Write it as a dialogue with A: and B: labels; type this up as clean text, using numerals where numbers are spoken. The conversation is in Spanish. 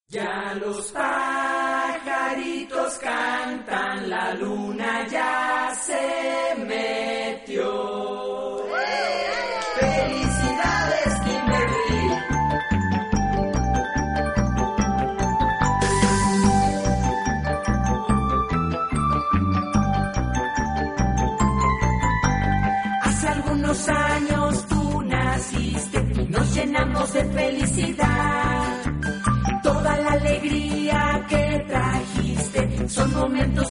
A: Ya los pajaritos cantan, la luna ya se metió. ¡Felicidades, Kimberly! Hace algunos años tú naciste y nos llenamos de felicidad. Toda la alegría que trajiste son momentos